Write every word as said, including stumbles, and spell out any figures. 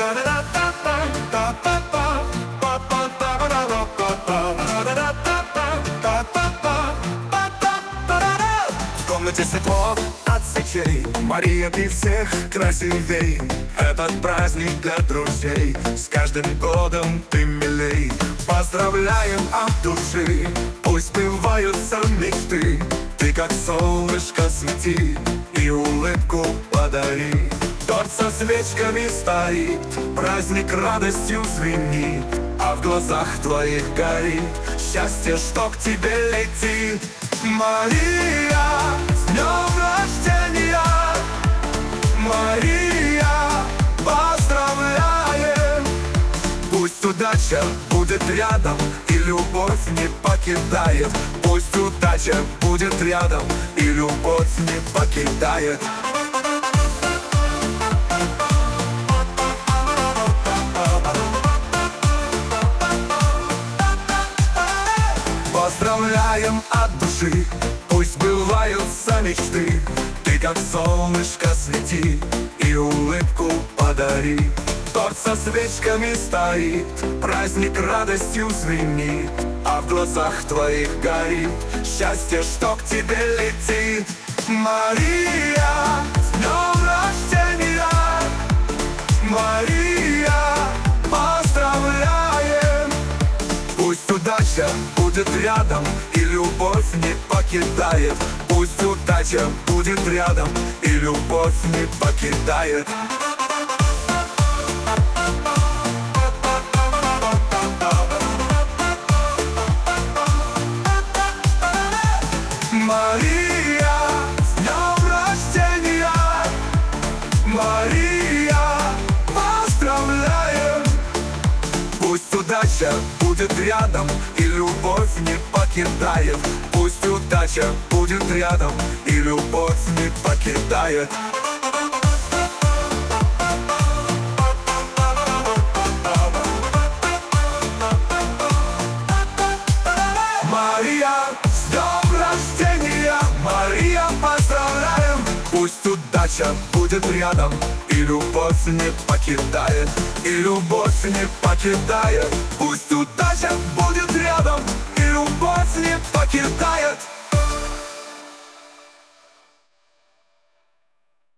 В комнате светло от свечей, Мария, ты всех красивей. Этот праздник для друзей, с каждым годом ты милей. Поздравляем от души, пусть сбываются мечты. Ты как солнышко свети и улыбку подари. Торт со свечками стоит, праздник радостью звенит, а в глазах твоих горит счастье, что к тебе летит. Мария, с днем рождения! Мария, поздравляем! Пусть удача будет рядом и любовь не покидает. Пусть удача будет рядом и любовь не покидает. Поздравляем от души, пусть сбываются мечты. Ты как солнышко свети и улыбку подари. Торт со свечками стоит, праздник радостью звенит, а в глазах твоих горит счастье, что к тебе летит. Мария, с днем рождения! Мария, поздравляем! Пусть удача будет рядом и любовь не покидает. Пусть удача будет рядом и любовь не покидает. Мария, с днем рождения! Мария, поздравляем! Пусть удача будет рядом и любовь не покидает. Пусть удача будет рядом и любовь не покидает. Мария, с днем рождения! Мария, поздравляем! Пусть удача будет рядом и любовь не покидает. И любовь не покидает. Пусть удача будет рядом и любовь не покидает.